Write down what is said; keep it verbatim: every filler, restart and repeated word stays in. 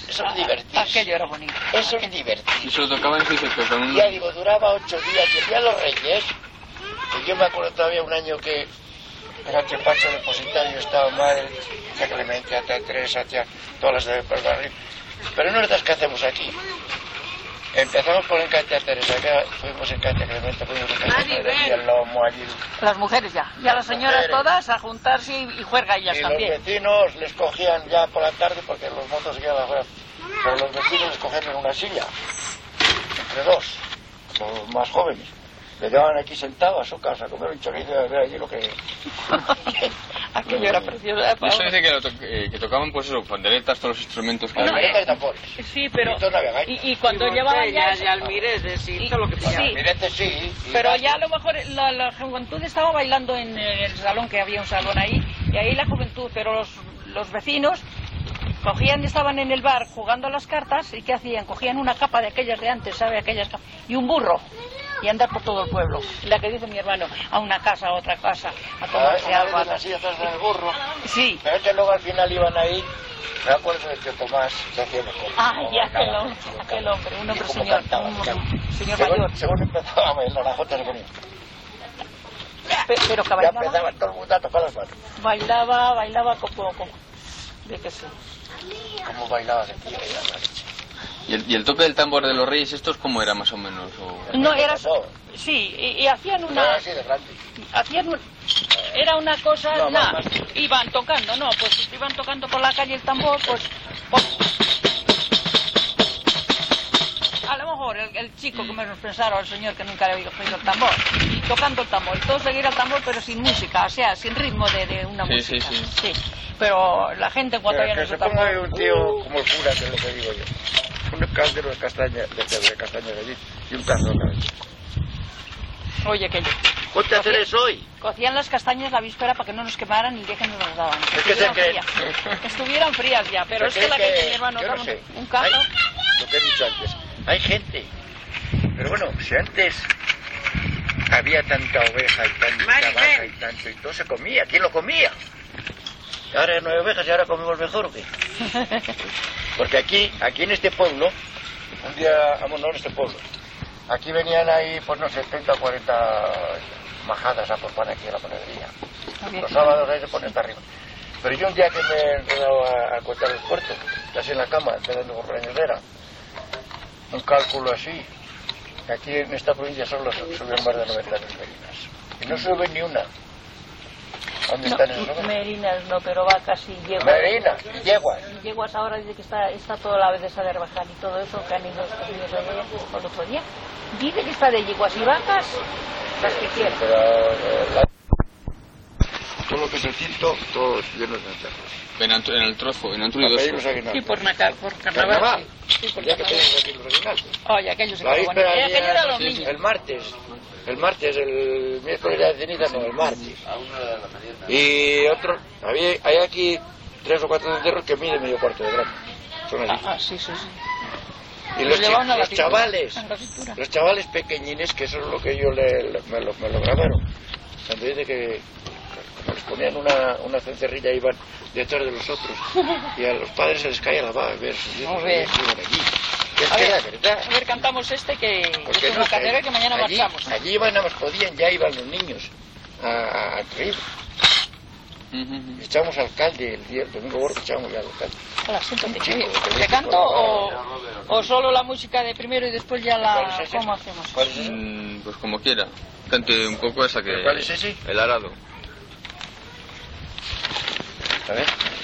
eso es divertido. Aquello era bonito. Eso es divertido. Y se lo tocaban si se tocaban. Ya digo, duraba ocho días. Y el día de los Reyes, que yo me acuerdo todavía un año que era que Pacho depositario estaba mal, tía Clemente, tía Teresa, tía, todas las de Barrio. Pero no es las que hacemos aquí. Empezamos por en Catia Teresa, que fuimos en Catia Clemente, fuimos en Catia Teresa, y el lomo allí. Las mujeres ya, ya las señoras todas a juntarse y, y juerga ellas y también. Y los vecinos les cogían ya por la tarde, porque los mozos se quedaban afuera, pero los vecinos les cogían en una silla, entre dos, los más jóvenes. Le llevaban aquí sentado a su casa a comer un chorizo y a ver allí lo que... Aquello era precioso. Eso dice que, lo to eh, que tocaban, pues eso, panderetas, todos los instrumentos que bueno, había. y tambores. Sí, pero... Y, y, y cuando y llevaban ya... ya almiretes, sí, todo lo que sí. Almiretes, sí. Pero ya a lo mejor la, la juventud estaba bailando en el salón, que había un salón ahí, y ahí la juventud, pero los, los vecinos cogían, estaban en el bar jugando a las cartas, ¿y qué hacían? Cogían una capa de aquellas de antes, ¿sabe? Aquellas capas, y un burro. Y andar por todo el pueblo. La que dice mi hermano, a una casa, a otra casa, a tomarse ah, algo. A así atrás del burro. Sí. Pero es que luego al final iban ahí, me acuerdo de que Tomás se hacía mejor. Ah, y aquel hombre, aquel hombre, un hombre señor, cantaba, un cantaba. señor según, mayor. Según empezaba a bailar, la jota se ponía. Pe pero que ya bailaba. empezaba todo el mundo a tocar las manos. Bailaba, bailaba como, como, de que sí. Como bailaba de tío, ya, ¿Y el, ¿Y el toque del tambor de los Reyes estos cómo era más o menos? O... No, era... Sí, y, y hacían una... Era así de grande. Hacían un... Era una cosa... No, nah, más, más. Iban tocando, no, pues iban tocando por la calle el tambor, pues... pues a lo mejor el, el chico que menos pensara, o el señor que nunca había oído el tambor, y tocando el tambor, y todo seguir el tambor, pero sin música, o sea, sin ritmo de, de una sí, música. Sí, sí, sí. Pero la gente cuando pero oía que se tambor... ponga ahí un tío como el cura, que es lo que digo yo. Un caldero de castaña, de, de castaña de allí, y un carro otra vez. Oye, que yo... Ponte a hacer eso hoy. Cocían las castañas la víspera para que no nos quemaran y el día que nos las daban. Que Es que se estuvieran, cree... frías. estuvieran frías ya, pero es que la que, que mi hermano no sé. un cazo. Hay, lo que he dicho antes, hay gente. Pero bueno, si antes había tanta oveja y tanta vaca y tanto y todo se comía, ¿quién lo comía? Ahora no hay ovejas y ahora comemos mejor, ¿o qué? Porque aquí, aquí en este pueblo, un día, vamos, no en este pueblo, aquí venían ahí, pues no sé, treinta o cuarenta majadas a por pan aquí en la panadería. Los sábados ahí se pone hasta arriba. Pero yo un día que me he enredado a, a contar el puerto, casi en la cama, esperando por la ñodera, un cálculo así, aquí en esta provincia solo subieron más de noventa merinas. Y no suben ni una. ¿Dónde no, están esos merinas no, pero vacas y yeguas. Merinas, y yeguas. Yeguas ahora dice que está, está toda la vez de saber bajar y todo eso, que han ido estos días ayer, o el otro día. Dice que está de yeguas y vacas, las que quieran. Pero eh, la... todo lo que es el cinto, todo lleno de encerros. En, en el trozo, en Antruidoso. Sí, por, naca, por carnaval. ¿Carnaval? Sí, por ya que carnaval. tenemos aquí los originales. Oye, aquello se La quedó bonito. víspera, Aquello era los sí, niños. el martes. El martes, el miércoles era de ceniza, no, el martes. Y otro, había, hay aquí tres o cuatro encerros que miden medio cuarto de grado. Son allí. Ah, ah, sí, sí, sí. Y los, llevaban a la los cintura, chavales, a la cintura. los chavales pequeñines, que eso es lo que yo le, le- me, lo, me lo grabaron. Cuando dice que como les ponían una, una cencerrilla iban detrás de los otros y a los padres se les caía la baba a ver si A ver. iban allí. Es A que ver, era verdad. a ver, cantamos este que Porque es no, una carrera que mañana allí, marchamos. allí iban, nada más podían, ya iban los niños a, a reír. Echamos alcalde el día, el domingo gordo echamos ya al alcalde. Hola, siéntate. Un chico, Oye, que ¿te dice canto por la o, barra. o solo la música de primero y después ya ¿Cuál la... es ese? ¿Cómo hacemos? ¿Cuál es ese? Mm, pues como quiera. Cante un poco esa que... ¿Cuál es ese? El arado. A ver.